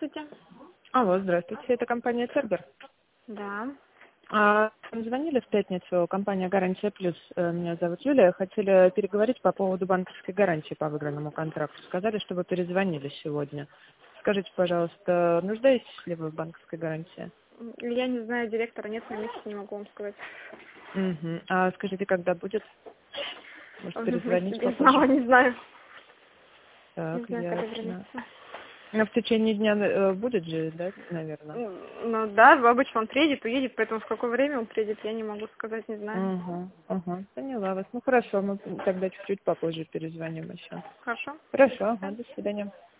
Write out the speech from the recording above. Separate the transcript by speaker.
Speaker 1: Здравствуйте.
Speaker 2: Алло, здравствуйте, это компания Цербер.
Speaker 1: Да.
Speaker 2: Звонили в пятницу, компания «Гарантия Плюс». Меня зовут Юлия. Хотели переговорить по поводу банковской гарантии по выигранному контракту. Сказали, что вы перезвонили сегодня. Скажите, пожалуйста, нуждаетесь ли вы в банковской гарантии?
Speaker 1: Я не знаю, директора нет на месте, не могу вам сказать.
Speaker 2: Угу. А скажите, когда будет? Может, перезвонить
Speaker 1: Я снова
Speaker 2: попозже?
Speaker 1: не знаю. Не
Speaker 2: Так,
Speaker 1: знаю, когда
Speaker 2: ясно.
Speaker 1: вернется.
Speaker 2: Но в течение дня будет же, да, наверное?
Speaker 1: Ну да, обычно он приедет, уедет, поэтому в какое время он приедет, я не могу сказать, не знаю.
Speaker 2: Угу. Поняла вас. Ну хорошо, мы тогда чуть-чуть попозже перезвоним еще.
Speaker 1: Хорошо?
Speaker 2: Хорошо,
Speaker 1: Да.
Speaker 2: до свидания.